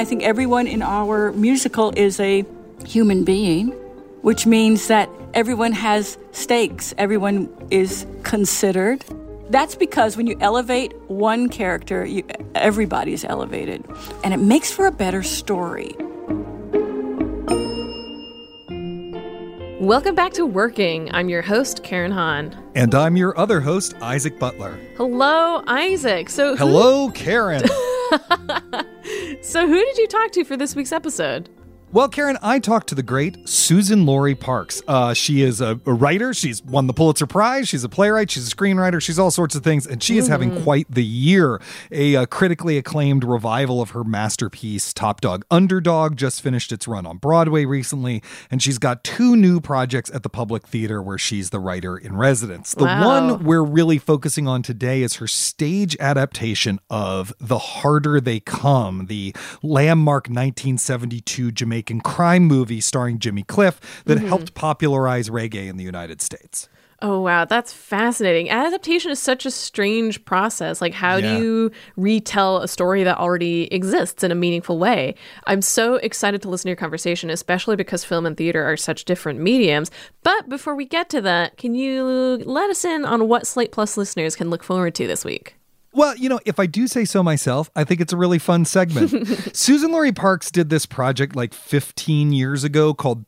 I think everyone in our musical is a human being, which means that everyone has stakes. Everyone is considered. That's because when you elevate one character, everybody's elevated. And it makes for a better story. Welcome back to Working. I'm your host, Karen Hahn. And I'm your other host, Isaac Butler. Hello, Isaac. Hello, Karen. So who did you talk to for this week's episode? Well, Karen, I talked to the great Suzan-Lori Parks. She is a writer. She's won the Pulitzer Prize. She's a playwright. She's a screenwriter. She's all sorts of things. And she is having quite the year. A critically acclaimed revival of her masterpiece, Top Dog Underdog, just finished its run on Broadway recently. And she's got 2 new projects at the Public Theater where she's the writer in residence. The one we're really focusing on today is her stage adaptation of The Harder They Come, the landmark 1972 Jamaican crime movie starring Jimmy Cliff that helped popularize reggae in the United States. Oh, wow. That's fascinating. Adaptation is such a strange process. Like, how do you retell a story that already exists in a meaningful way? I'm so excited to listen to your conversation, especially because film and theater are such different mediums. But before we get to that, can you let us in on what Slate Plus listeners can look forward to this week? Well, if I do say so myself, I think it's a really fun segment. Suzan-Lori Parks did this project like 15 years ago called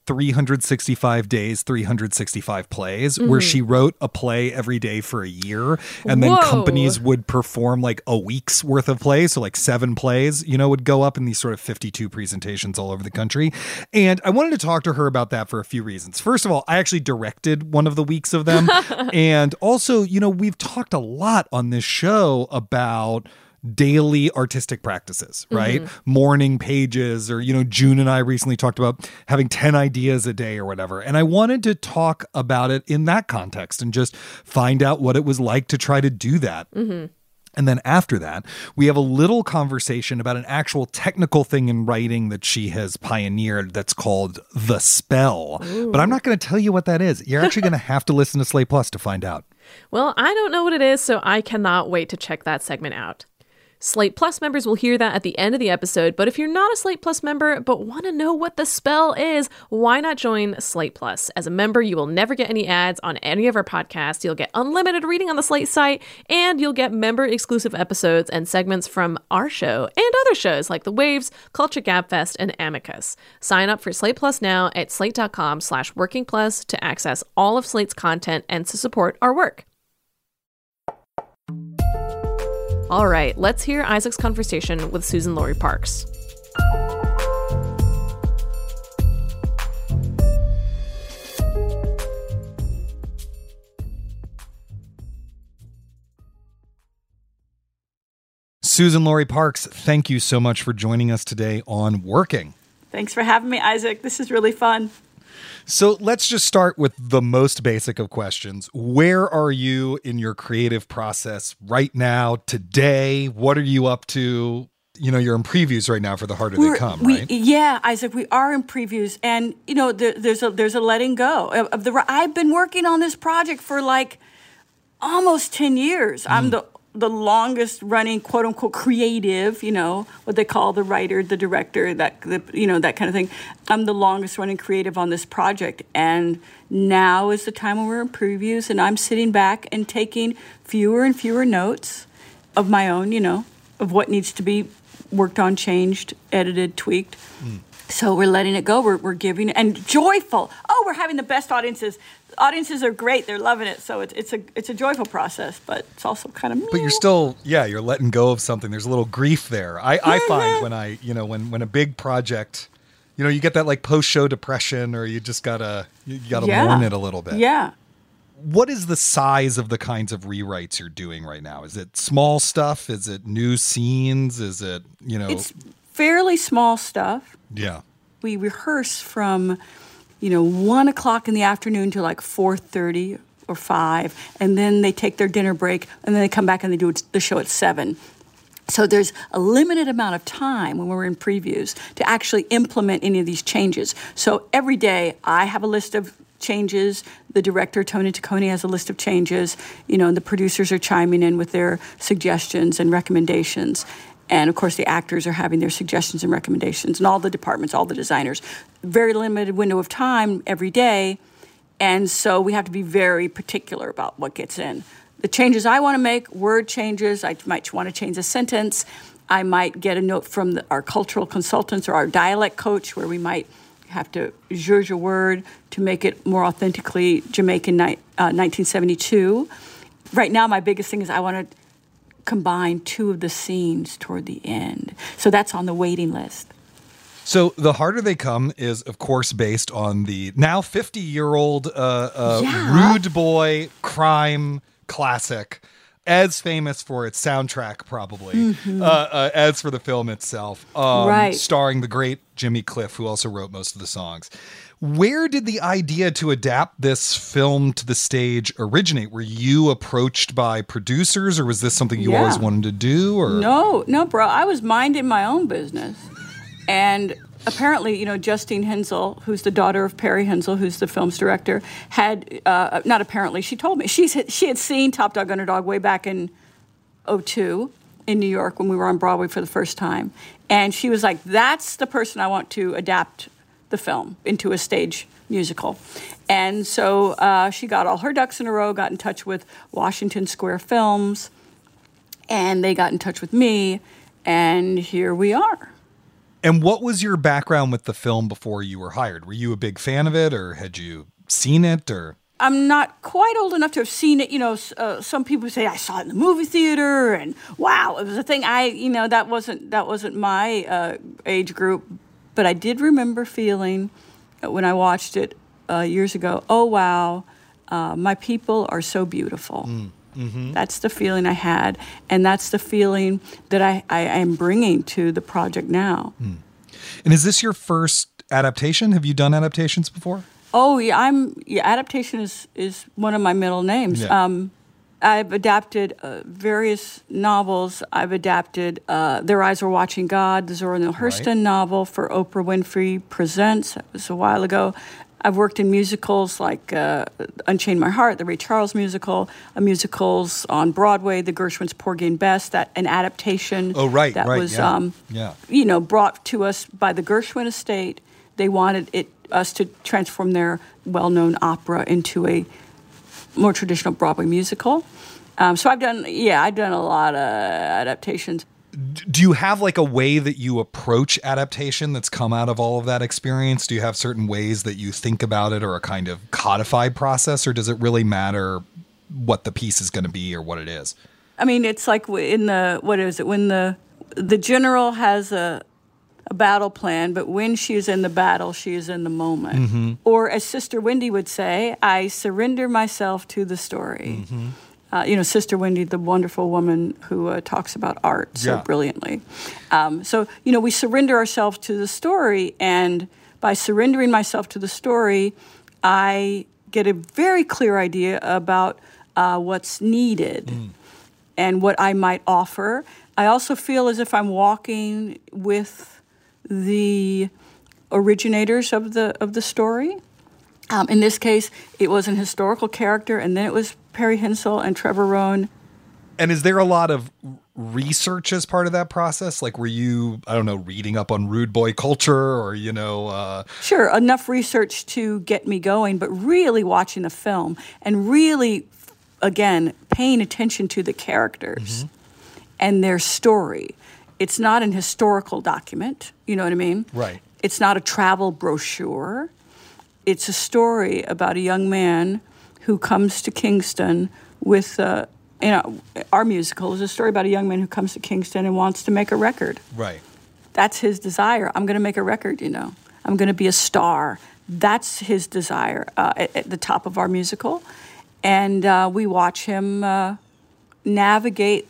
365 Days, 365 Plays, where she wrote a play every day for a year. And then companies would perform like a week's worth of plays. So like 7 plays, would go up in these sort of 52 presentations all over the country. And I wanted to talk to her about that for a few reasons. First of all, I actually directed one of the weeks of them. And also, we've talked a lot on this show about daily artistic practices, right? Morning pages, or, June and I recently talked about having 10 ideas a day or whatever. And I wanted to talk about it in that context and just find out what it was like to try to do that. And then after that, we have a little conversation about an actual technical thing in writing that she has pioneered that's called The Spell. But I'm not going to tell you what that is. You're actually going to have to listen to Slate Plus to find out. Well, I don't know what it is, so I cannot wait to check that segment out. Slate Plus members will hear that at the end of the episode, but if you're not a Slate Plus member but want to know what the spell is, why not join Slate Plus? As a member, you will never get any ads on any of our podcasts, you'll get unlimited reading on the Slate site, and you'll get member-exclusive episodes and segments from our show and other shows like The Waves, Culture Gabfest, and Amicus. Sign up for Slate Plus now at slate.com/workingplus to access all of Slate's content and to support our work. All right, let's hear Isaac's conversation with Suzan-Lori Parks. Suzan-Lori Parks, thank you so much for joining us today on Working. Thanks for having me, Isaac. This is really fun. So let's just start with the most basic of questions. Where are you in your creative process right now, today? What are you up to? You're in previews right now for The Harder They Come, right? Yeah, Isaac, we are in previews. And, there's a letting go. I've been working on this project for like almost 10 years. I'm the longest running, quote unquote, creative, what they call the writer, the director, that kind of thing. I'm the longest running creative on this project. And now is the time when we're in previews and I'm sitting back and taking fewer and fewer notes of my own, of what needs to be worked on, changed, edited, tweaked. So we're letting it go. We're giving it, and joyful. Oh, we're having the best audiences. Audiences are great. They're loving it. So it's a joyful process, but it's also kind of. But you're still, you're letting go of something. There's a little grief there. I find when a big project, you get that like post-show depression, or you just gotta mourn it a little bit. Yeah. What is the size of the kinds of rewrites you're doing right now? Is it small stuff? Is it new scenes? Is it, It's fairly small stuff. Yeah. We rehearse from, 1 o'clock in the afternoon to like 4:30 or 5, and then they take their dinner break, and then they come back and they do the show at 7. So there's a limited amount of time when we're in previews to actually implement any of these changes. So every day I have a list of changes. The director, Tony Taccone, has a list of changes, and the producers are chiming in with their suggestions and recommendations. And of course, the actors are having their suggestions and recommendations, and all the departments, all the designers. Very limited window of time every day. And so we have to be very particular about what gets in. The changes I want to make, word changes, I might want to change a sentence. I might get a note from our cultural consultants or our dialect coach where we might have to zhuzh a word to make it more authentically Jamaican 1972. Right now, my biggest thing is I want to combine two of the scenes toward the end. So that's on the waiting list. So The Harder They Come is, of course, based on the now 50-year-old Rude Boy crime classic, as famous for its soundtrack, probably, as for the film itself, starring the great Jimmy Cliff, who also wrote most of the songs. Where did the idea to adapt this film to the stage originate? Were you approached by producers, or was this something you always wanted to do? Or No, bro. I was minding my own business. And apparently, Justine Hensel, who's the daughter of Perry Hensel, who's the film's director, had, not apparently, she told me, she had seen Top Dog Underdog way back in 2002 in New York when we were on Broadway for the first time. And she was like, that's the person I want to adapt the film into a stage musical. And so she got all her ducks in a row, got in touch with Washington Square Films, and they got in touch with me, and here we are. And what was your background with the film before you were hired? Were you a big fan of it, or had you seen it, or? I'm not quite old enough to have seen it. Some people say I saw it in the movie theater, and wow, it was a thing. That wasn't my age group, but I did remember feeling when I watched it years ago. Oh wow, my people are so beautiful. Mm-hmm. That's the feeling I had, and that's the feeling that I am bringing to the project now. Mm. And is this your first adaptation? Have you done adaptations before? Oh, yeah, adaptation is one of my middle names. Yeah. I've adapted various novels. I've adapted Their Eyes Were Watching God, the Zora Neale Hurston novel for Oprah Winfrey Presents. That was a while ago. I've worked in musicals like Unchain My Heart, the Ray Charles musical, musicals on Broadway, the Gershwin's Porgy and Bess, an adaptation. Oh, right, that right, was, yeah. Brought to us by the Gershwin estate. They wanted us to transform their well-known opera into a more traditional Broadway musical. So I've done a lot of adaptations. Do you have like a way that you approach adaptation that's come out of all of that experience? Do you have certain ways that you think about it, or a kind of codified process, or does it really matter what the piece is going to be or what it is? I mean, it's like when the general has a battle plan, but when she is in the battle, she is in the moment. Mm-hmm. Or as Sister Wendy would say, I surrender myself to the story. Mm-hmm. Sister Wendy, the wonderful woman who talks about art so brilliantly. So we surrender ourselves to the story, and by surrendering myself to the story, I get a very clear idea about what's needed and what I might offer. I also feel as if I'm walking with the originators of the story. In this case, it was an historical character, and then it was Perry Hensel and Trevor Rohn. And is there a lot of research as part of that process? Like, were you, reading up on rude boy culture, or, Sure, enough research to get me going, but really watching the film and really, again, paying attention to the characters and their story. It's not an historical document, you know what I mean? Right. It's not a travel brochure. It's a story about a young man who comes to Kingston with, our musical is a story about a young man who comes to Kingston and wants to make a record. Right. That's his desire. I'm going to make a record, I'm going to be a star. That's his desire at the top of our musical. And we watch him navigate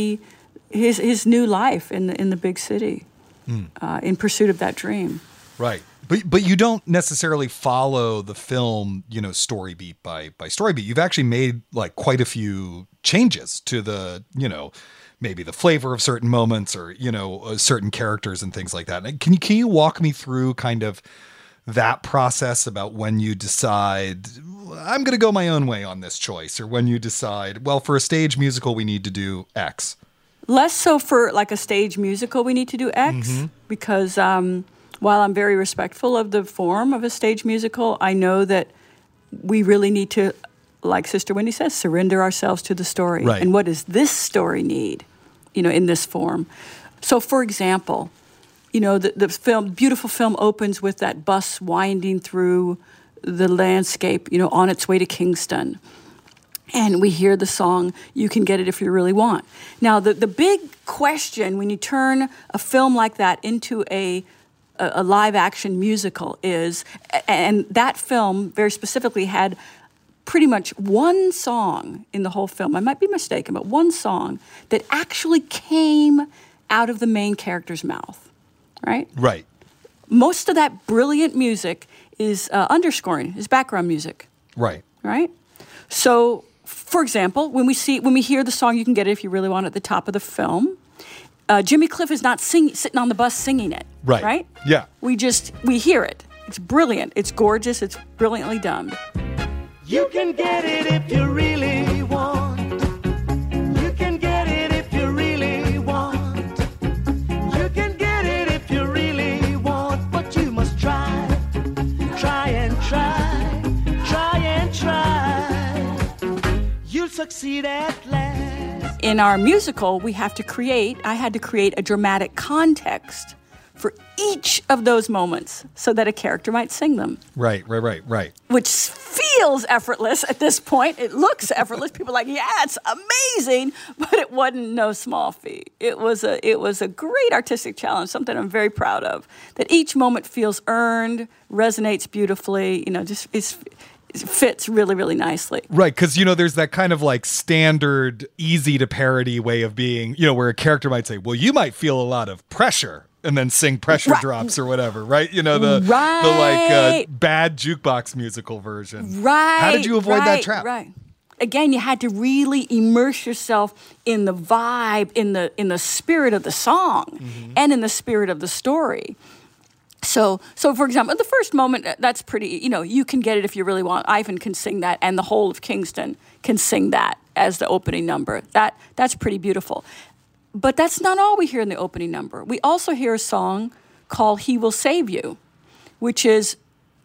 his new life in the big city in pursuit of that dream. Right. But you don't necessarily follow the film, story beat by story beat. You've actually made like quite a few changes to the, maybe the flavor of certain moments, or, certain characters and things like that. Can you walk me through kind of that process about when you decide I'm going to go my own way on this choice, or when you decide, well, for a stage musical, we need to do X? Less so for like a stage musical, we need to do X, because while I'm very respectful of the form of a stage musical, I know that we really need to, like Sister Wendy says, surrender ourselves to the story. Right. And what does this story need, in this form? So, for example, the beautiful film opens with that bus winding through the landscape, on its way to Kingston. And we hear the song, "You Can Get It If You Really Want." Now, the big question when you turn a film like that into a live-action musical is, and that film very specifically had pretty much one song in the whole film, I might be mistaken, but one song that actually came out of the main character's mouth, right? Right. Most of that brilliant music is underscoring, is background music. Right. Right? So, for example, when we hear the song "You Can Get It If You Really Want" at the top of the film, Jimmy Cliff is not sitting on the bus singing it. Right. Right? Yeah. We hear it. It's brilliant. It's gorgeous. It's brilliantly done. You can get it if you really want. You can get it if you really want. You can get it if you really want. But you must try. Try and try. Try and try. You'll succeed at last. In our musical, I had to create a dramatic context for each of those moments so that a character might sing them. Right. Which feels effortless at this point. It looks effortless. People are like, yeah, it's amazing, but it wasn't no small feat. It was a great artistic challenge, something I'm very proud of. That each moment feels earned, resonates beautifully, just it fits really, really nicely. Right, because, there's that kind of like standard, easy to parody way of being, where a character might say, well, you might feel a lot of pressure, and then sing pressure drops or whatever, right? The bad jukebox musical version. Right. How did you avoid that trap? Right. Again, you had to really immerse yourself in the vibe, in the spirit of the song, and in the spirit of the story. So for example, the first moment, that's pretty, You Can Get It If You Really Want. Ivan can sing that, and the whole of Kingston can sing that as the opening number. That's pretty beautiful. But that's not all we hear in the opening number. We also hear a song called "He Will Save You," which is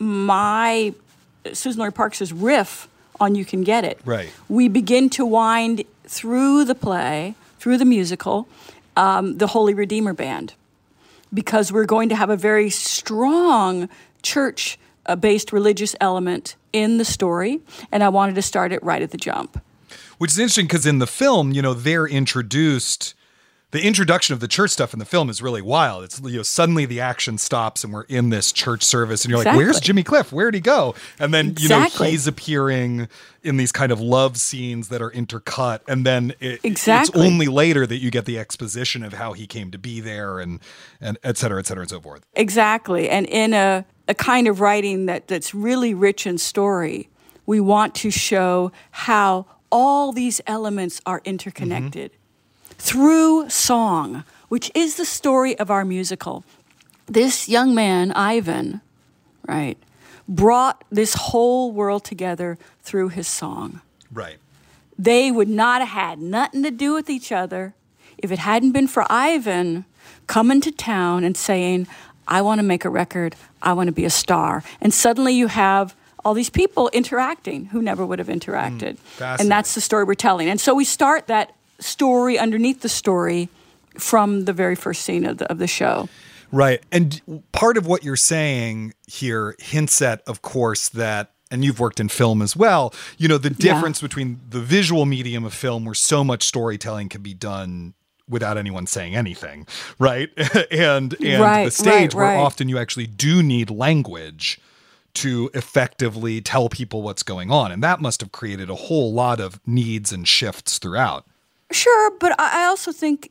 Susan Laurie Parks' riff on "You Can Get It." Right. We begin to wind through the play, through the musical, the Holy Redeemer Band, because we're going to have a very strong church-based religious element in the story, and I wanted to start it right at the jump. Which is interesting because in the film, they're introduced. The introduction of the church stuff in the film is really wild. It's, suddenly the action stops and we're in this church service and you're like, where's Jimmy Cliff? Where'd he go? And then, he's appearing in these kind of love scenes that are intercut. And then it's only later that you get the exposition of how he came to be there and et cetera, and so forth. Exactly. And in a kind of writing that's really rich in story, we want to show how all these elements are interconnected. Through song, which is the story of our musical. This young man, Ivan, right, brought this whole world together through his song. Right. They would not have had nothing to do with each other if it hadn't been for Ivan coming to town and saying, I want to make a record, I want to be a star. And suddenly you have all these people interacting who never would have interacted. And that's the story we're telling. And so we start that story underneath the story from the very first scene of the show. Right. And part of what you're saying here hints at, of course, that, and you've worked in film as well, the difference between the visual medium of film where so much storytelling can be done without anyone saying anything, right? and the stage where often you actually do need language to effectively tell people what's going on. And that must have created a whole lot of needs and shifts throughout. Sure, but I also think,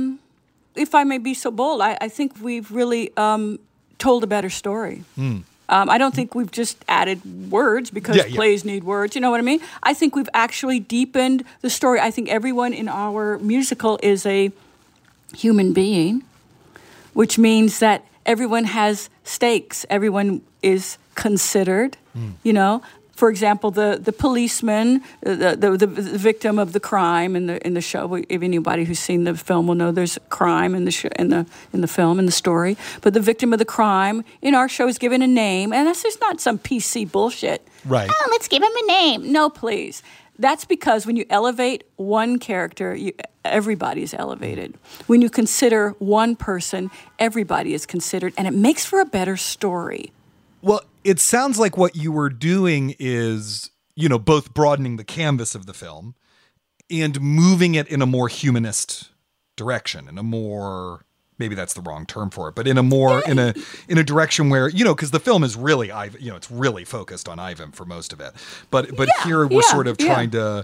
if I may be so bold, I think we've really told a better story. I don't think we've just added words because plays need words. You know what I mean? I think we've actually deepened the story. I think everyone in our musical is a human being, which means that everyone has stakes. Everyone is considered, For example, the policeman, the victim of the crime in the show. If anybody who's seen the film will know there's crime in the film, in the story. But the victim of the crime in our show is given a name, and that's just not some PC bullshit. Right. Oh, let's give him a name. No, please. That's because when you elevate one character, everybody is elevated. When you consider one person, everybody is considered, and it makes for a better story. Well, it sounds like what you were doing is, both broadening the canvas of the film and moving it in a more humanist direction, in a more, maybe that's the wrong term for it, but in a more, in a direction where, because the film is really, it's really focused on Ivan for most of it. But here we're sort of trying to,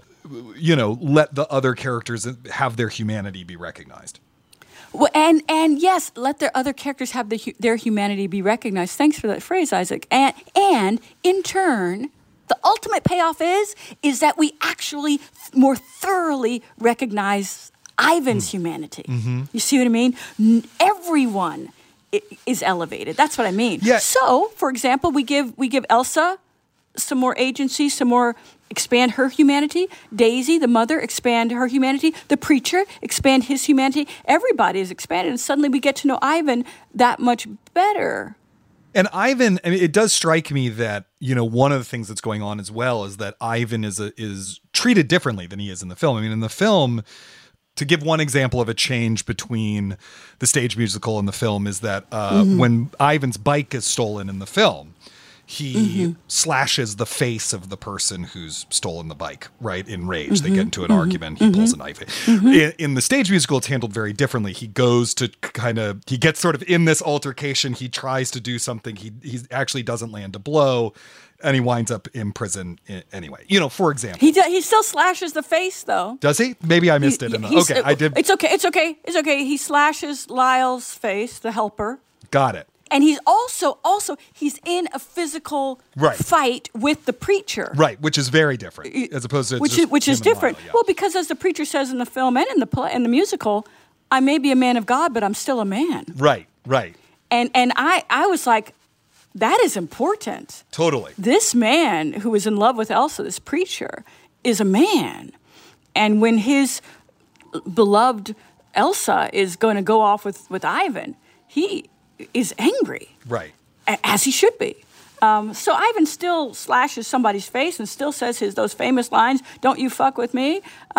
let the other characters have their humanity be recognized. Well, and yes, let their other characters have their humanity be recognized. Thanks for that phrase, Isaac. And in turn, the ultimate payoff is that we actually more thoroughly recognize Ivan's humanity. Mm-hmm. You see what I mean? Everyone is elevated. That's what I mean. Yeah. So, for example, we give Elsa some more agency, some more expand her humanity. Daisy, the mother, expand her humanity. The preacher, expand his humanity. Everybody is expanded, and suddenly we get to know Ivan that much better. And Ivan, it does strike me that, one of the things that's going on as well is that Ivan is treated differently than he is in the film. I mean, in the film, to give one example of a change between the stage musical and the film is that when Ivan's bike is stolen in the film, he slashes the face of the person who's stolen the bike, right? In rage. They get into an argument. He pulls a knife. In the stage musical, it's handled very differently. He goes to he gets sort of in this altercation. He tries to do something. He actually doesn't land a blow. And he winds up in prison anyway. For example. He still slashes the face, though. Does he? Maybe I missed it. Okay, I did. It's okay. He slashes Lyle's face, the helper. Got it. And he's also he's in a physical fight with the preacher. Right, which is very different as opposed to which is different. Lyle, yeah. Well, because as the preacher says in the film and in the play, in the musical, I may be a man of God, but I'm still a man. Right. And I was like, that is important. Totally. This man who is in love with Elsa, this preacher, is a man. And when his beloved Elsa is going to go off with Ivan, he is angry. Right. As he should be. So Ivan still slashes somebody's face and still says those famous lines, "Don't you fuck with me."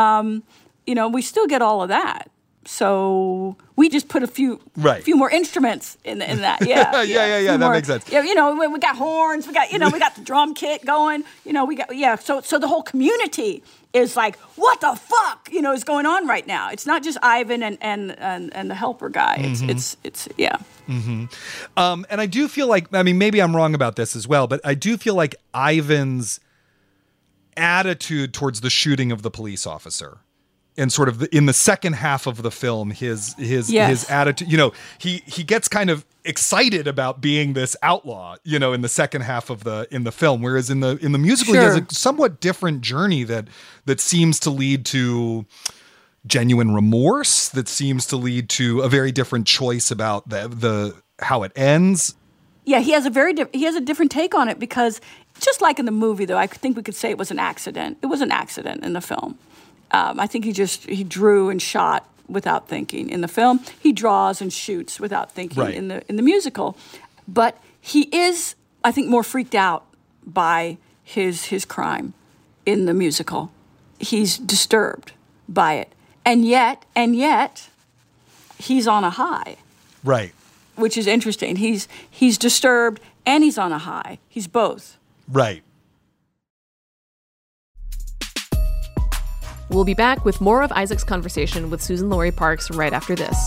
We still get all of that. So we just put a few more instruments in that. Yeah. Yeah. That makes sense. Yeah, we got horns, we got the drum kit going. So the whole community is like, what the fuck, is going on right now. It's not just Ivan and the helper guy. It's yeah. Mm-hmm. And I do feel like, maybe I'm wrong about this as well, but I do feel like Ivan's attitude towards the shooting of the police officer and sort of in the second half of the film, his attitude, he gets kind of excited about being this outlaw, in the second half of in the film, whereas in the musical, he has a somewhat different journey that seems to lead to genuine remorse, that seems to lead to a very different choice about the how it ends. Yeah, he has a different take on it, because just like in the movie, though, I think we could say it was an accident. It was an accident in the film. I think he drew and shot without thinking. In the film, he draws and shoots without thinking. Right. In the musical, but he is, I think, more freaked out by his crime in the musical. He's disturbed by it, and yet, he's on a high. Right. Which is interesting. He's disturbed and he's on a high. He's both. Right. We'll be back with more of Isaac's conversation with Suzan-Lori Parks right after this.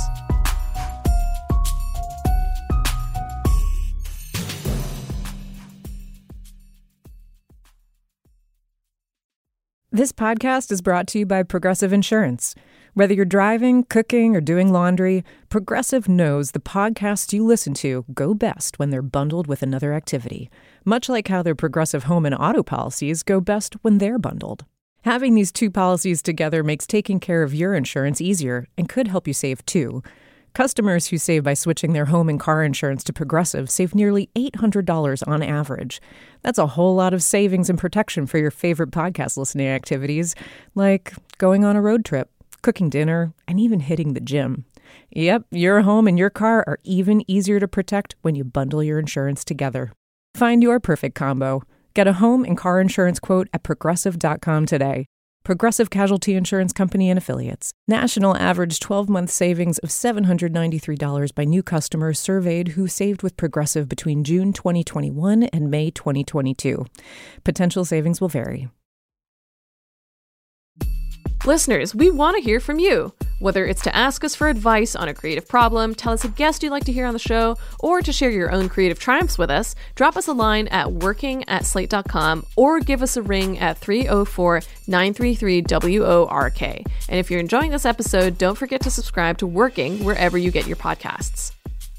This podcast is brought to you by Progressive Insurance. Whether you're driving, cooking, or doing laundry, Progressive knows the podcasts you listen to go best when they're bundled with another activity, much like how their Progressive home and auto policies go best when they're bundled. Having these two policies together makes taking care of your insurance easier and could help you save too. Customers who save by switching their home and car insurance to Progressive save nearly $800 on average. That's a whole lot of savings and protection for your favorite podcast listening activities, like going on a road trip, cooking dinner, and even hitting the gym. Yep, your home and your car are even easier to protect when you bundle your insurance together. Find your perfect combo. Get a home and car insurance quote at Progressive.com today. Progressive Casualty Insurance Company and Affiliates. National average 12-month savings of $793 by new customers surveyed who saved with Progressive between June 2021 and May 2022. Potential savings will vary. Listeners, we want to hear from you. Whether it's to ask us for advice on a creative problem, tell us a guest you'd like to hear on the show, or to share your own creative triumphs with us, drop us a line at working@slate.com or give us a ring at 304-933-WORK. And if you're enjoying this episode, don't forget to subscribe to Working wherever you get your podcasts.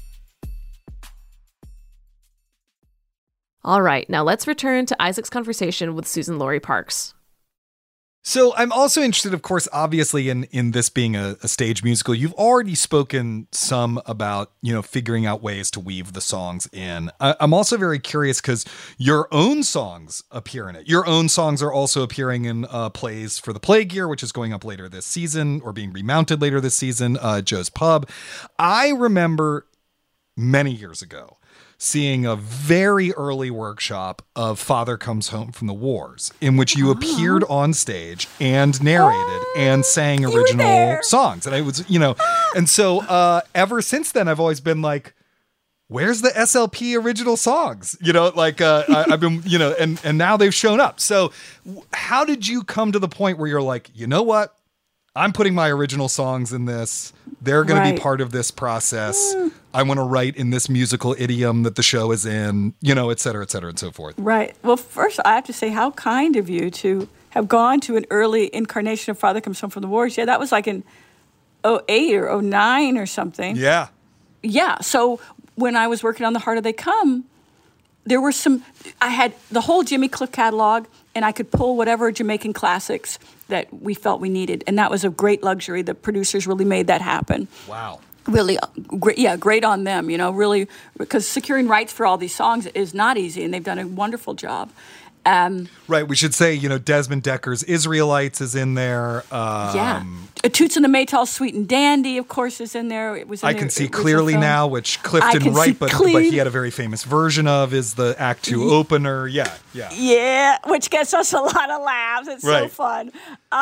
All right, now let's return to Isaac's conversation with Suzan-Lori Parks. So I'm also interested, of course, obviously in this being a stage musical. You've already spoken some about, figuring out ways to weave the songs in. I'm also very curious because your own songs appear in it. Your own songs are also appearing in plays for the Plague Year, which is going up later this season or being remounted later this season, Joe's Pub. I remember many years ago seeing a very early workshop of Father Comes Home from the Wars, in which you appeared on stage and narrated and sang original songs. And I was, and so ever since then, I've always been like, where's the SLP original songs? I've been, and now they've shown up. So how did you come to the point where you're like, you know what? I'm putting my original songs in this. They're going to be part of this process. I want to write in this musical idiom that the show is in, et cetera, and so forth. Right. Well, first, I have to say how kind of you to have gone to an early incarnation of Father Comes Home from the Wars. Yeah, that was like in 2008 or 2009 or something. Yeah. Yeah. So when I was working on The Harder They Come, there were I had the whole Jimmy Cliff catalog, and I could pull whatever Jamaican classics that we felt we needed. And that was a great luxury. The producers really made that happen. Wow. Really, great on them, really, because securing rights for all these songs is not easy, and they've done a wonderful job. Right, we should say, Desmond Decker's Israelites is in there. Toots and the Maytals' Sweet and Dandy, of course, is in there. It was. I Can See Clearly Now, which Cliff didn't write, but he had a very famous version of, is the Act 2 opener. Yeah. Yeah, which gets us a lot of laughs. It's so fun.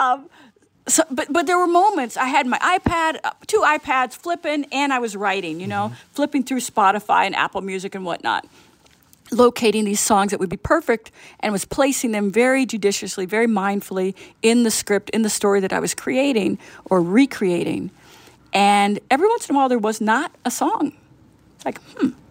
But there were moments. I had my iPad, 2 iPads flipping, and I was writing, flipping through Spotify and Apple Music and whatnot, locating these songs that would be perfect, and was placing them very judiciously, very mindfully in the script, in the story that I was creating or recreating. And every once in a while, there was not a song. It's like,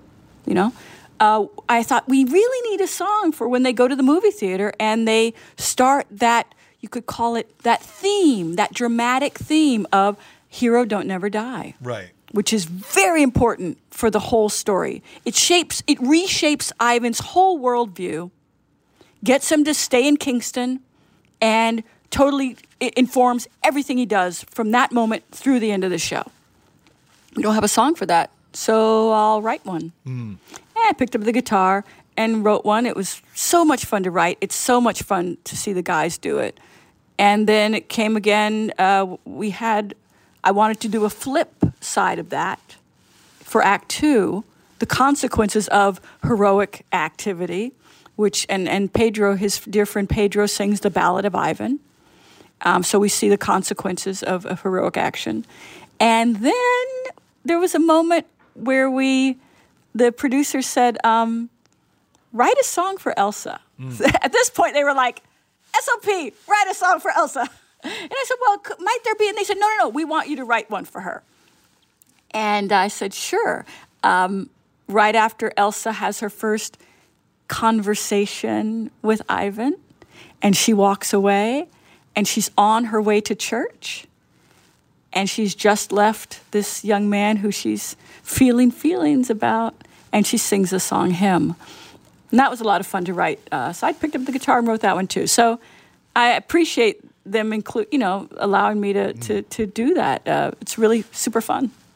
I thought we really need a song for when they go to the movie theater and they start that, you could call it that theme, that dramatic theme of Hero Don't Never Die. Right. Which is very important for the whole story. It reshapes Ivan's whole worldview, gets him to stay in Kingston, and totally informs everything he does from that moment through the end of the show. We don't have a song for that, so I'll write one. And I picked up the guitar and wrote one. It was so much fun to write. It's so much fun to see the guys do it. And then it came again. I wanted to do a flip side of that for Act 2, the consequences of heroic activity, and Pedro, his dear friend Pedro, sings the Ballad of Ivan. So we see the consequences of heroic action. And then there was a moment where the producer said, write a song for Elsa. At this point, they were like, SLP, write a song for Elsa. And I said, well, might there be? And they said, no, we want you to write one for her. And I said, sure. Right after Elsa has her first conversation with Ivan, and she walks away, and she's on her way to church, and she's just left this young man who she's feeling feelings about, and she sings the song Hymn. And that was a lot of fun to write. So I picked up the guitar and wrote that one too. So I appreciate them allowing me to do that. It's really super fun.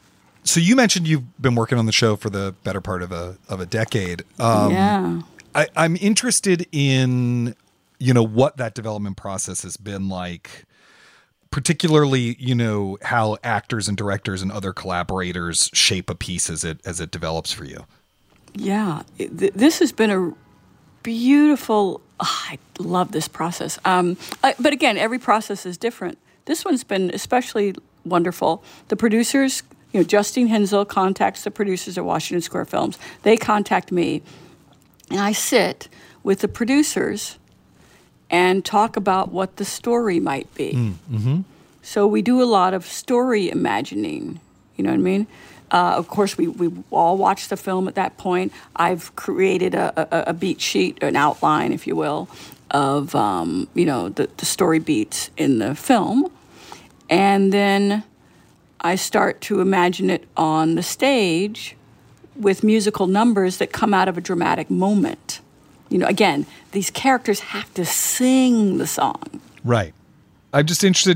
So you mentioned you've been working on the show for the better part of a decade. Yeah. I'm interested in, what that development process has been like, particularly, how actors and directors and other collaborators shape a piece as it develops for you. Yeah. This has been a beautiful, I love this process. But again, every process is different. This one's been especially wonderful. The producers, Justine Hensel contacts the producers at Washington Square Films. They contact me, and I sit with the producers and talk about what the story might be. Mm-hmm. So we do a lot of story imagining, you know what I mean? Of course, we all watch the film at that point. I've created a beat sheet, an outline, if you will, of, the story beats in the film. And then I start to imagine it on the stage with musical numbers that come out of a dramatic moment. Again, these characters have to sing the song. Right. I'm just interested,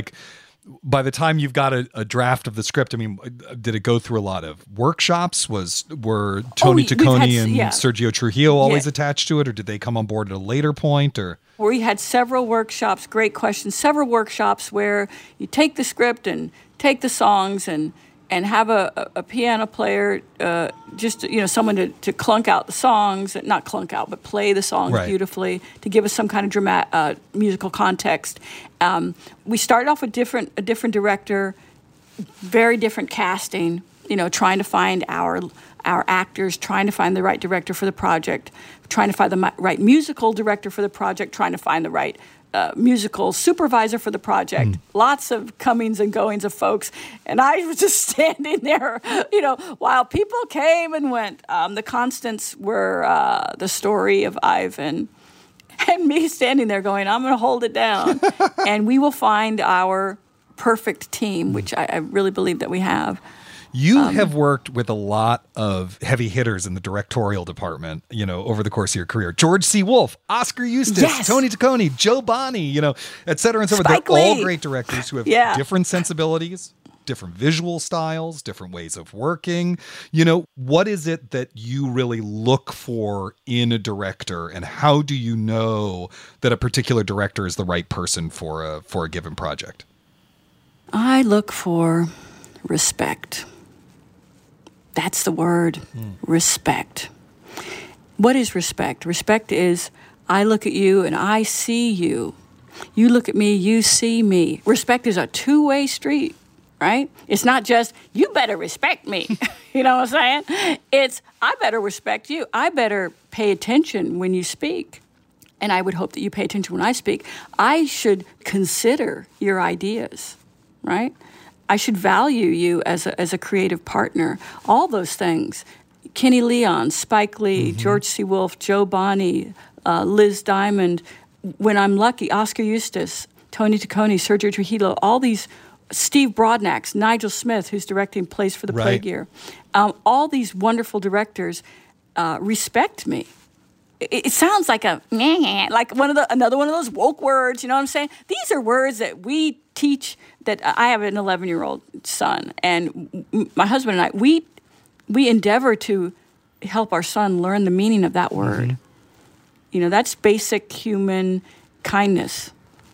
by the time you've got a draft of the script, I mean, did it go through a lot of workshops? Were Tony Taccone and Sergio Trujillo always attached to it, or did they come on board at a later point? Or we had several workshops, great question, several workshops where you take the script and take the songs and have a piano player, someone to clunk out the songs, not clunk out, but play the songs beautifully to give us some kind of musical context. We started off with a different director, very different casting, trying to find our actors, trying to find the right director for the project, trying to find the right musical director for the project, trying to find the right musical supervisor for the project. Lots of comings and goings of folks. And I was just standing there, while people came and went. The constants were the story of Ivan and me standing there going, I'm going to hold it down. And we will find our perfect team, which I really believe that we have. You have worked with a lot of heavy hitters in the directorial department, over the course of your career. George C. Wolfe, Oscar Eustis, Tony Taccone, Joe Bonney, et cetera and so forth. They're all great directors who have different sensibilities, different visual styles, different ways of working. What is it that you really look for in a director, and how do you know that a particular director is the right person for a given project? I look for respect. That's the word, respect. What is respect? Respect is I look at you and I see you. You look at me, you see me. Respect is a two-way street, right? It's not just, you better respect me. You know what I'm saying? It's, I better respect you. I better pay attention when you speak. And I would hope that you pay attention when I speak. I should consider your ideas, right? I should value you as a creative partner. All those things. Kenny Leon, Spike Lee, George C. Wolfe, Joe Bonney, Liz Diamond. When I'm lucky, Oscar Eustis, Tony Taccone, Sergio Trujillo, all these, Steve Broadnax, Nigel Smith, who's directing Place for the Plague Year. All these wonderful directors respect me. It sounds like another one of those woke words, you know what I'm saying? These are words that we teach, that I have an 11-year-old son, and my husband and I, we endeavor to help our son learn the meaning of that word. That's basic human kindness.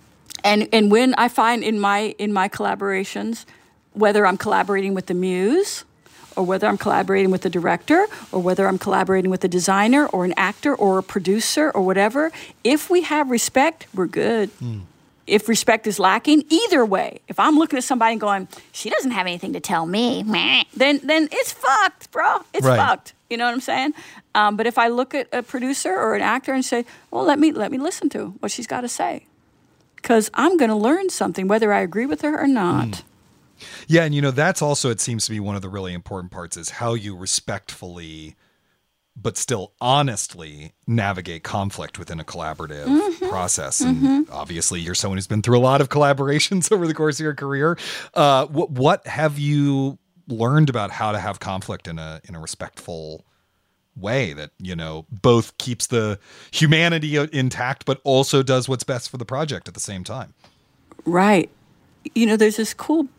And when I find in my collaborations, whether I'm collaborating with the muse, or whether I'm collaborating with the director, or whether I'm collaborating with a designer or an actor or a producer or whatever, if we have respect, we're good. If respect is lacking, either way, if I'm looking at somebody and going, she doesn't have anything to tell me, then it's fucked, bro. It's fucked. You know what I'm saying? But if I look at a producer or an actor and say, well, let me listen to what she's got to say, because I'm going to learn something, whether I agree with her or not. Yeah, and that's also, it seems to be one of the really important parts, is how you respectfully but still honestly navigate conflict within a collaborative process. And obviously you're someone who's been through a lot of collaborations over the course of your career. What have you learned about how to have conflict in a respectful way that, both keeps the humanity intact, but also does what's best for the project at the same time? Right. There's this cool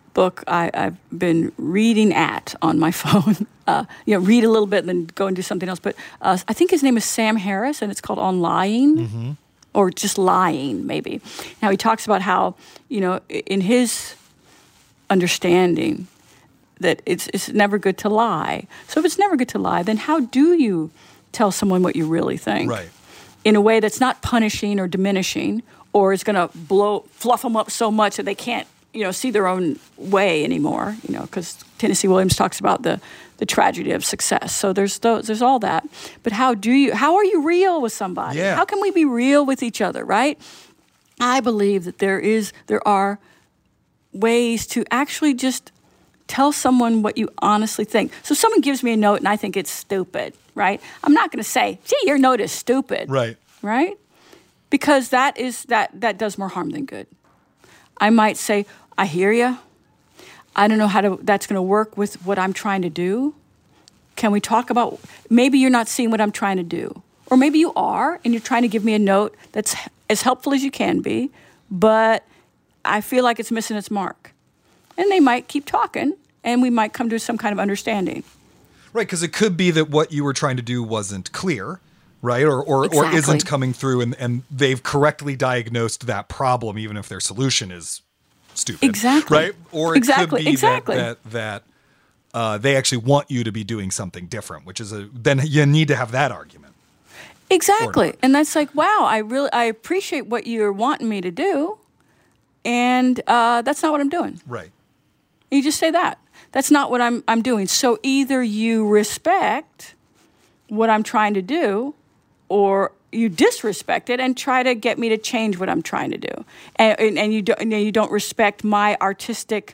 book I've been reading on my phone. Read a little bit and then go and do something else. But I think his name is Sam Harris, and it's called On Lying, or just Lying, maybe. Now, he talks about how, in his understanding that it's never good to lie. So if it's never good to lie, then how do you tell someone what you really think? Right. In a way that's not punishing or diminishing, or is going to fluff them up so much that they can't, see their own way anymore, because Tennessee Williams talks about the tragedy of success. So there's all that. But how are you real with somebody? Yeah. How can we be real with each other, right? I believe that there are ways to actually just tell someone what you honestly think. So someone gives me a note and I think it's stupid, right? I'm not going to say, gee, your note is stupid. Right. Right? Because that does more harm than good. I might say, I hear you. I don't know how that's going to work with what I'm trying to do. Can we talk about, maybe you're not seeing what I'm trying to do. Or maybe you are, and you're trying to give me a note that's as helpful as you can be, but I feel like it's missing its mark. And they might keep talking, and we might come to some kind of understanding. Right, because it could be that what you were trying to do wasn't clear, right? Or Exactly. isn't coming through, and they've correctly diagnosed that problem, even if their solution is stupid. Exactly. Right? Or it could be exactly. that they actually want you to be doing something different, which is then you need to have that argument. Exactly. And that's like, wow, I appreciate what you're wanting me to do, and that's not what I'm doing. Right. You just say that. That's not what I'm doing. So either you respect what I'm trying to do, or you disrespect it and try to get me to change what I'm trying to do. And you don't respect my artistic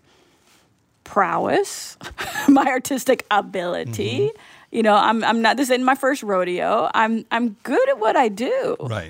prowess, my artistic ability. I'm not, this isn't my first rodeo. I'm good at what I do. Right.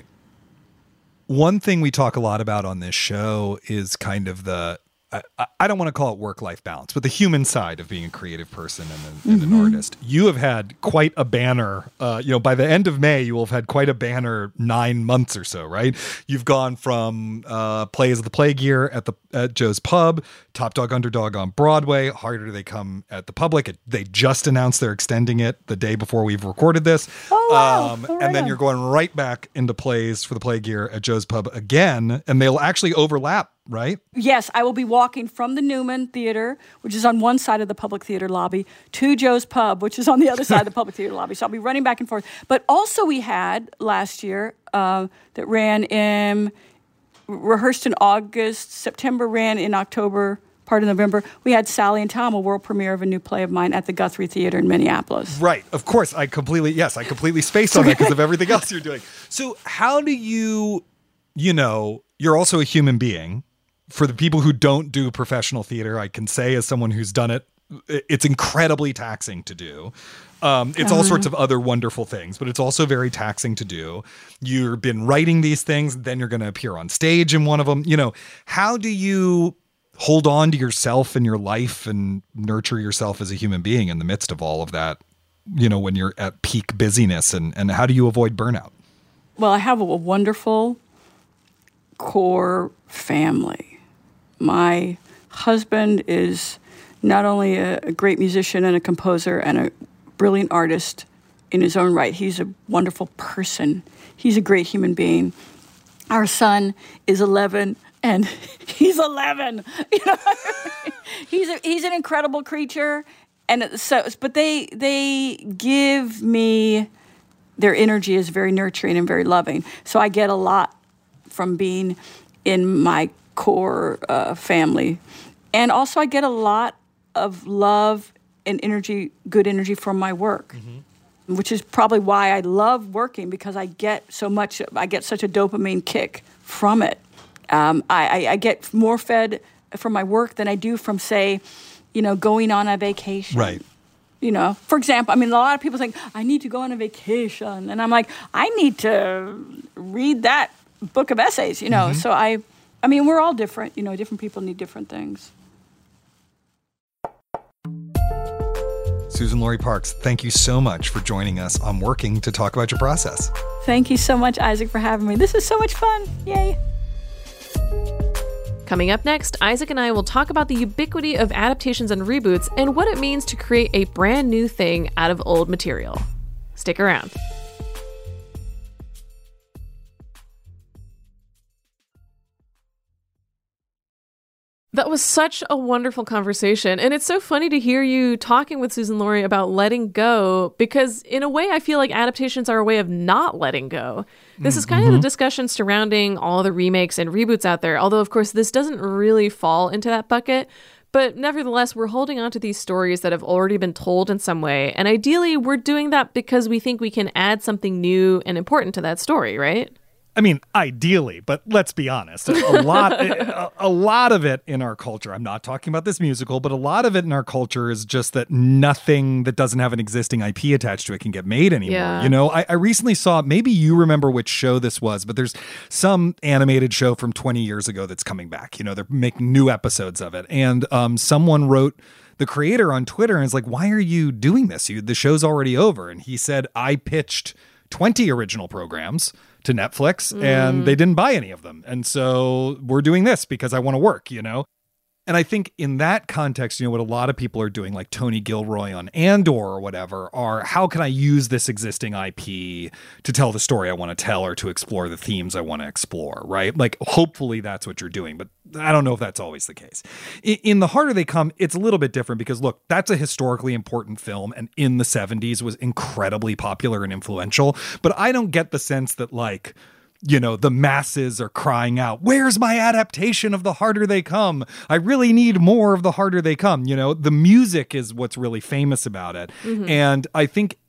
One thing we talk a lot about on this show is kind of I don't want to call it work-life balance, but the human side of being a creative person and an artist. You have had quite a banner. By the end of May, you will have had quite a banner 9 months or so, right? You've gone from plays of the Plague Year at Joe's Pub, Top Dog Underdog on Broadway, Harder They Come at the Public. They just announced they're extending it the day before we've recorded this. Oh, wow. And then you're going right back into plays for the Plague Year at Joe's Pub again, and they'll actually overlap, right? Yes, I will be walking from the Newman Theater, which is on one side of the Public Theater lobby, to Joe's Pub, which is on the other side of the Public Theater lobby. So I'll be running back and forth. But also we had last year that rehearsed in August, September, ran in October, part of November. We had Sally and Tom, a world premiere of a new play of mine at the Guthrie Theater in Minneapolis. Right. Of course. I completely spaced on that because of everything else you're doing. So how do you're also a human being. For the people who don't do professional theater, I can say as someone who's done it, it's incredibly taxing to do. It's all sorts of other wonderful things, but it's also very taxing to do. You've been writing these things, then you're going to appear on stage in one of them. How do you hold on to yourself and your life and nurture yourself as a human being in the midst of all of that, when you're at peak busyness, and how do you avoid burnout? Well, I have a wonderful core family. My husband is not only a great musician and a composer and a brilliant artist in his own right, he's a wonderful person. He's a great human being. Our son is 11, and he's 11. He's an incredible creature, but they give me, their energy is very nurturing and very loving. So I get a lot from being in my core family. And also I get a lot of love and energy, good energy from my work, which is probably why I love working, because I get such a dopamine kick from it. I get more fed from my work than I do from, say, going on a vacation. Right. For example, a lot of people think, I need to go on a vacation. And I'm like, I need to read that book of essays, So we're all different. Different people need different things. Suzan-Lori Parks, thank you so much for joining us on Working to talk about your process. Thank you so much, Isaac, for having me. This is so much fun. Yay. Coming up next, Isaac and I will talk about the ubiquity of adaptations and reboots and what it means to create a brand new thing out of old material. Stick around. That was such a wonderful conversation. And it's so funny to hear you talking with Suzan-Lori about letting go, because in a way, I feel like adaptations are a way of not letting go. This is kind of the discussion surrounding all the remakes and reboots out there. Although, of course, this doesn't really fall into that bucket. But nevertheless, we're holding on to these stories that have already been told in some way. And ideally, we're doing that because we think we can add something new and important to that story, right? I mean, ideally, but let's be honest. A lot of it in our culture, I'm not talking about this musical, but a lot of it in our culture is just that nothing that doesn't have an existing IP attached to it can get made anymore. Yeah. You know, I recently saw, maybe you remember which show this was, but there's some animated show from 20 years ago that's coming back. You know, they're making new episodes of it. And someone wrote the creator on Twitter and is like, why are you doing this? The show's already over. And he said, I pitched 20 original programs to Netflix and they didn't buy any of them. And so we're doing this because I want to work, you know? And I think in that context, you know, what a lot of people are doing, like Tony Gilroy on Andor or whatever, are how can I use this existing IP to tell the story I want to tell or to explore the themes I want to explore, right? Like, hopefully that's what you're doing, but I don't know if that's always the case. In The Harder They Come, it's a little bit different because, look, that's a historically important film and in the 70s was incredibly popular and influential, but I don't get the sense that, like, you know, the masses are crying out, where's my adaptation of The Harder They Come? I really need more of The Harder They Come. You know, the music is what's really famous about it. And I think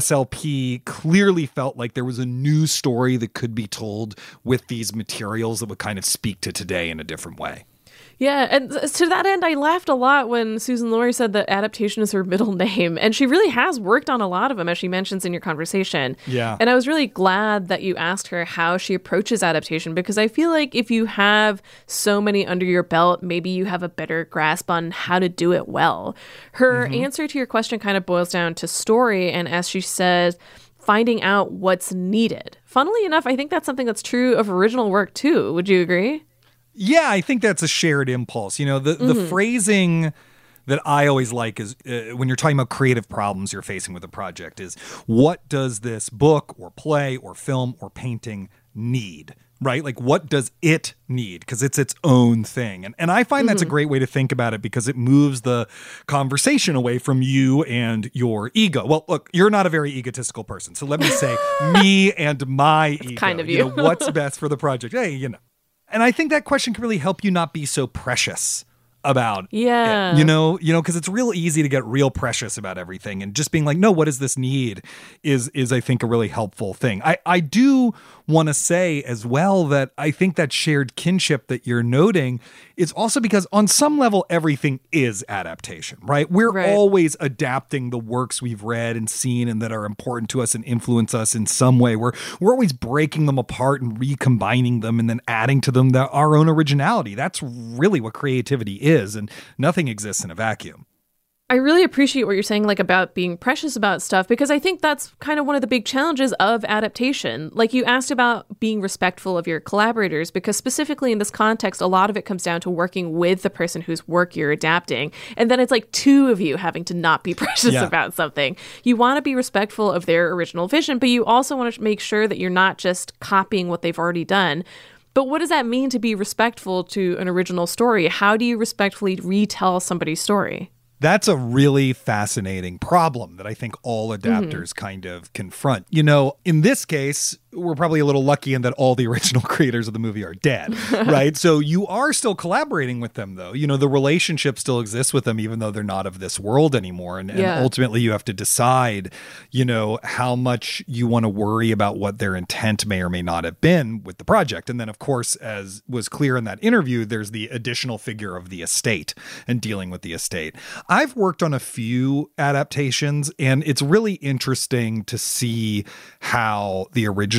SLP clearly felt like there was a new story that could be told with these materials that would kind of speak to today in a different way. Yeah, and to that end, I laughed a lot when Suzan-Lori said that adaptation is her middle name, and she really has worked on a lot of them, as she mentions in your conversation. Yeah. And I was really glad that you asked her how she approaches adaptation, because I feel like if you have so many under your belt, maybe you have a better grasp on how to do it well. Her answer to your question kind of boils down to story, and as she says, finding out what's needed. Funnily enough, I think that's something that's true of original work too. Would you agree? Yeah, I think that's a shared impulse. You know, the phrasing that I always like is when you're talking about creative problems you're facing with a project is, what does this book or play or film or painting need? Right? Like, what does it need? Because it's its own thing. And I find that's a great way to think about it because it moves the conversation away from you and your ego. Well, look, you're not a very egotistical person. So let me say me and my ego. Kind of you. You know, what's best for the project? Hey, you know. And I think that question can really help you not be so precious about it, you know, because it's real easy to get real precious about everything, and just being like, no, what does this need is I think a really helpful thing. I do want to say as well that I think that shared kinship that you're noting is also because on some level, everything is adaptation, right? We're always adapting the works we've read and seen and that are important to us and influence us in some way. We're always breaking them apart and recombining them and then adding to them our own originality. That's really what creativity is, and nothing exists in a vacuum. I really appreciate what you're saying, like, about being precious about stuff, because I think that's kind of one of the big challenges of adaptation. Like, you asked about being respectful of your collaborators, because specifically in this context, a lot of it comes down to working with the person whose work you're adapting. And then it's like two of you having to not be precious about something. You want to be respectful of their original vision, but you also want to make sure that you're not just copying what they've already done. But what does that mean to be respectful to an original story? How do you respectfully retell somebody's story? That's a really fascinating problem that I think all adapters kind of confront. You know, in this case, we're probably a little lucky in that all the original creators of the movie are dead, right? So you are still collaborating with them, though. You know, the relationship still exists with them, even though they're not of this world anymore. And ultimately, you have to decide, you know, how much you want to worry about what their intent may or may not have been with the project. And then, of course, as was clear in that interview, there's the additional figure of the estate and dealing with the estate. I've worked on a few adaptations, and it's really interesting to see how the original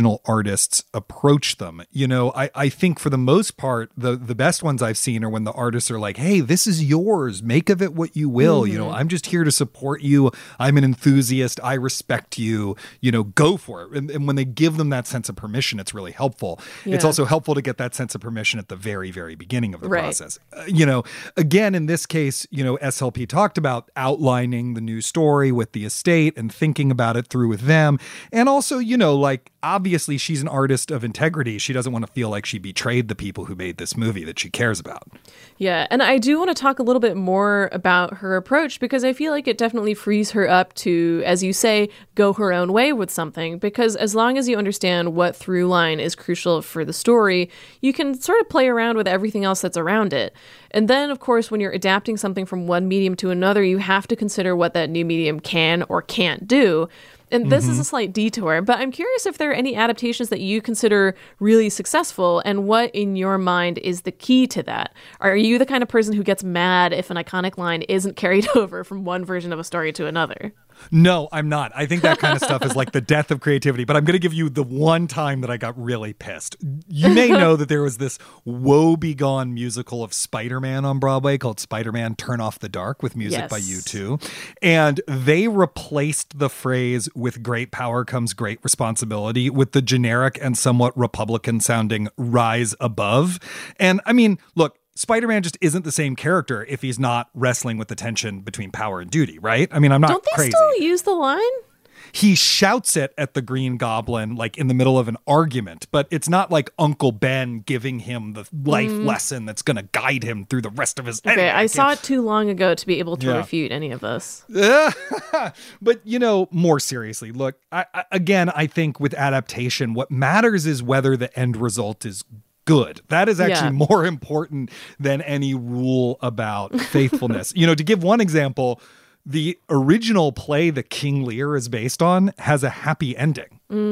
original artists approach them. You know, I think for the most part, the best ones I've seen are when the artists are like, hey, this is yours. Make of it what you will. You know, I'm just here to support you. I'm an enthusiast. I respect you. You know, go for it. And when they give them that sense of permission, it's really helpful. Yeah. It's also helpful to get that sense of permission at the very, very beginning of the process. You know, again, in this case, you know, SLP talked about outlining the new story with the estate and thinking about it through with them. And also, you know, like, obviously she's an artist of integrity. She doesn't want to feel like she betrayed the people who made this movie that she cares about. Yeah, and I do want to talk a little bit more about her approach, because I feel like it definitely frees her up to, as you say, go her own way with something. Because as long as you understand what through line is crucial for the story, you can sort of play around with everything else that's around it. And then, of course, when you're adapting something from one medium to another, you have to consider what that new medium can or can't do. And this is a slight detour, but I'm curious if there are any adaptations that you consider really successful, and what in your mind is the key to that? Are you the kind of person who gets mad if an iconic line isn't carried over from one version of a story to another? No, I'm not. I think that kind of stuff is like the death of creativity, but I'm going to give you the one time that I got really pissed. You may know that there was this woe-begone musical of Spider-Man on Broadway called Spider-Man Turn Off the Dark with music by U2. And they replaced the phrase "with great power comes great responsibility" with the generic and somewhat Republican sounding "rise above." And I mean, look, Spider-Man just isn't the same character if he's not wrestling with the tension between power and duty, right? I mean, I'm not crazy. Don't they still use the line? He shouts it at the Green Goblin, like in the middle of an argument, but it's not like Uncle Ben giving him the life lesson that's going to guide him through the rest of his life. Okay, I saw it too long ago to be able to refute any of this. But, you know, more seriously, look, I think with adaptation, what matters is whether the end result is good. That is actually more important than any rule about faithfulness. You know, to give one example, the original play that King Lear is based on has a happy ending.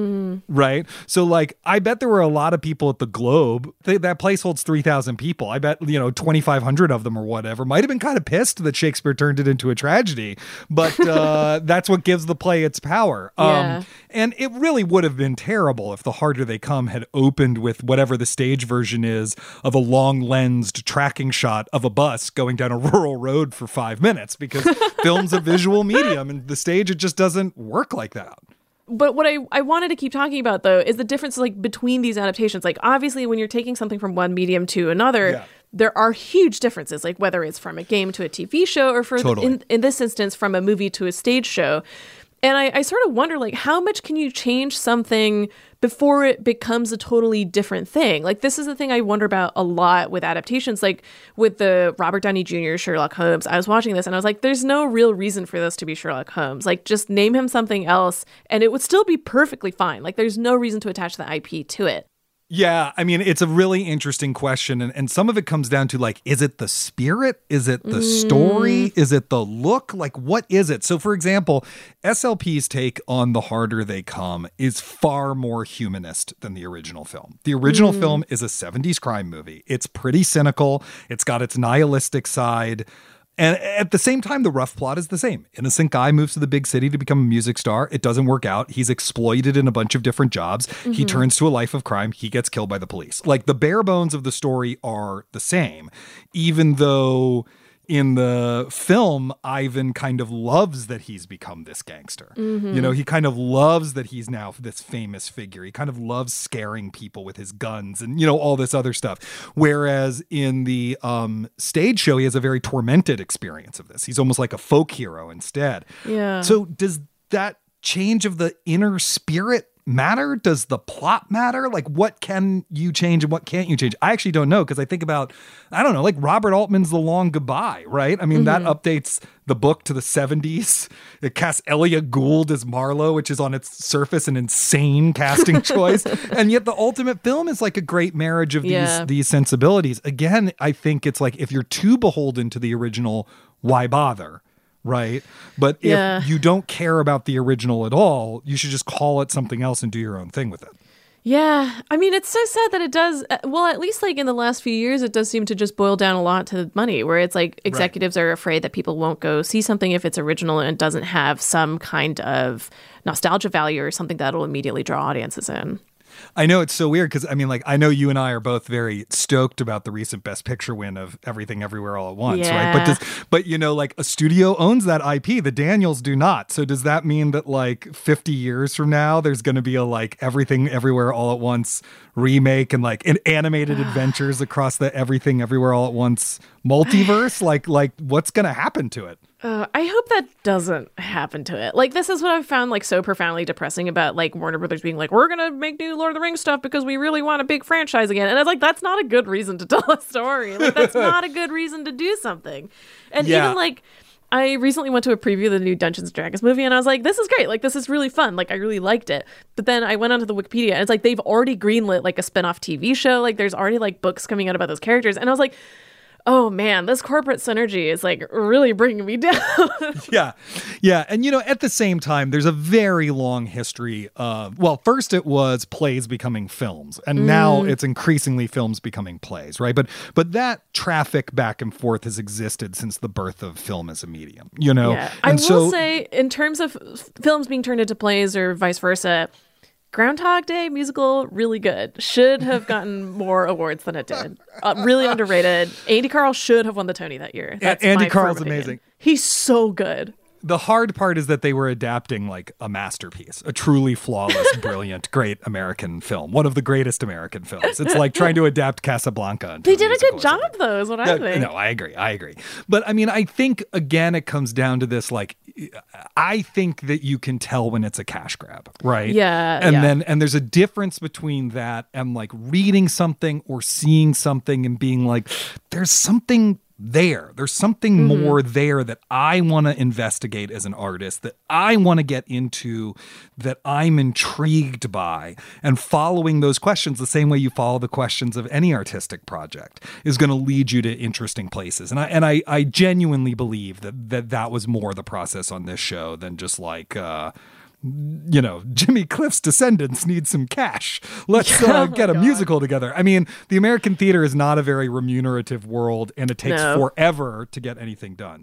Right? So, like, I bet there were a lot of people at the Globe. That place holds 3,000 people. I bet, you know, 2,500 of them or whatever might have been kind of pissed that Shakespeare turned it into a tragedy. But that's what gives the play its power. And it really would have been terrible if The Harder They Come had opened with whatever the stage version is of a long-lensed tracking shot of a bus going down a rural road for 5 minutes, because film's a visual medium and the stage, it just doesn't work like that. But what I wanted to keep talking about, though, is the difference, like, between these adaptations. Like, obviously, when you're taking something from one medium to another, there are huge differences, like whether it's from a game to a TV show, or for in this instance, from a movie to a stage show. And I sort of wonder, like, how much can you change something before it becomes a totally different thing? Like, this is the thing I wonder about a lot with adaptations, like with the Robert Downey Jr. Sherlock Holmes. I was watching this and I was like, there's no real reason for this to be Sherlock Holmes. Like, just name him something else and it would still be perfectly fine. Like, there's no reason to attach the IP to it. Yeah, I mean, it's a really interesting question. And some of it comes down to, like, is it the spirit? Is it the story? Is it the look? Like, what is it? So, for example, SLP's take on The Harder They Come is far more humanist than the original film. The original film is a 70s crime movie. It's pretty cynical. It's got its nihilistic side. And at the same time, the rough plot is the same. Innocent guy moves to the big city to become a music star. It doesn't work out. He's exploited in a bunch of different jobs. He turns to a life of crime. He gets killed by the police. Like, the bare bones of the story are the same, even though in the film, Ivan kind of loves that he's become this gangster. You know, he kind of loves that he's now this famous figure. He kind of loves scaring people with his guns and, you know, all this other stuff. Whereas in the stage show, he has a very tormented experience of this. He's almost like a folk hero instead. Yeah. So does that change of the inner spirit matter? Does the plot matter? Like, what can you change and what can't you change? I actually don't know, because I think about, I don't know, like Robert Altman's The Long Goodbye, right? I mean, that updates the book to the 70s. It casts Elia Gould as Marlowe, which is on its surface an insane casting choice. And yet the ultimate film is like a great marriage of these sensibilities. Again, I think it's like, if you're too beholden to the original, why bother? Right. But if you don't care about the original at all, you should just call it something else and do your own thing with it. Yeah. I mean, it's so sad that it does. Well, at least like in the last few years, it does seem to just boil down a lot to money, where it's like executives are afraid that people won't go see something if it's original and doesn't have some kind of nostalgia value or something that'll immediately draw audiences in. I know it's so weird because, I mean, like, I know you and I are both very stoked about the recent Best Picture win of Everything Everywhere All at Once, right? But you know, like, a studio owns that IP. The Daniels do not. So does that mean that, like, 50 years from now, there's going to be a, like, Everything Everywhere All at Once remake and, like, an animated adventures across the Everything Everywhere All at Once multiverse? Like what's going to happen to it? I hope that doesn't happen to it. Like, this is what I've found, like, so profoundly depressing about, like, Warner Brothers being like, we're gonna make new Lord of the Rings stuff because we really want a big franchise again. And it's like, that's not a good reason to tell a story. Like, that's not a good reason to do something. And even, like, I recently went to a preview of the new Dungeons & Dragons movie, and I was like, this is great. Like, this is really fun. Like, I really liked it. But then I went onto the Wikipedia, and it's like, they've already greenlit, like, a spin-off TV show. Like, there's already, like, books coming out about those characters. And I was like, oh man, this corporate synergy is like really bringing me down. Yeah. And you know, at the same time, there's a very long history of, well, first it was plays becoming films, and now it's increasingly films becoming plays, right? But that traffic back and forth has existed since the birth of film as a medium, you know? Yeah. I will say, in terms of films being turned into plays or vice versa, Groundhog Day musical, really good. Should have gotten more awards than it did. Really underrated. Andy Karl should have won the Tony that year. That's Andy Karl's amazing. He's so good. The hard part is that they were adapting like a masterpiece, a truly flawless, brilliant, great American film. One of the greatest American films. It's like trying to adapt Casablanca. They did a good job, though, is what I think. No, I agree. But I mean, I think, again, it comes down to this, like, I think that you can tell when it's a cash grab, right? Yeah. And there's a difference between that and like reading something or seeing something and being like, there's something there. There's something more there that I want to investigate as an artist, that I want to get into, that I'm intrigued by. And following those questions, the same way you follow the questions of any artistic project, is going to lead you to interesting places. And I genuinely believe that was more the process on this show than just like, you know, Jimmy Cliff's descendants need some cash. Let's get a musical together. I mean, the American theater is not a very remunerative world, and it takes forever to get anything done.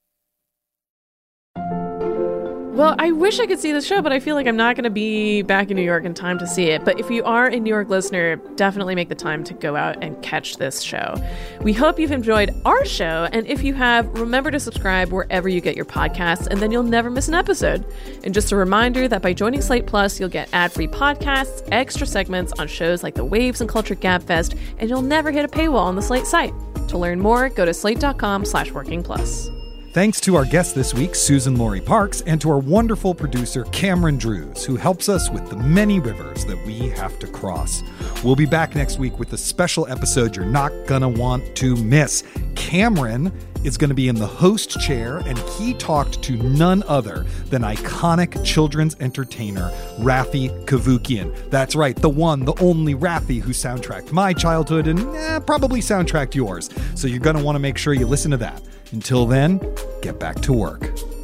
Well, I wish I could see this show, but I feel like I'm not going to be back in New York in time to see it. But if you are a New York listener, definitely make the time to go out and catch this show. We hope you've enjoyed our show, and if you have, remember to subscribe wherever you get your podcasts, and then you'll never miss an episode. And just a reminder that by joining Slate Plus, you'll get ad-free podcasts, extra segments on shows like The Waves and Culture Gabfest, and you'll never hit a paywall on the Slate site. To learn more, go to slate.com/workingplus. Thanks to our guest this week, Suzan-Lori Parks, and to our wonderful producer, Cameron Drews, who helps us with the many rivers that we have to cross. We'll be back next week with a special episode you're not gonna want to miss. Cameron is going to be in the host chair, and he talked to none other than iconic children's entertainer Rafi Kevukian. That's right, the one, the only Rafi who soundtracked my childhood and probably soundtracked yours. So you're going to want to make sure you listen to that. Until then, get back to work.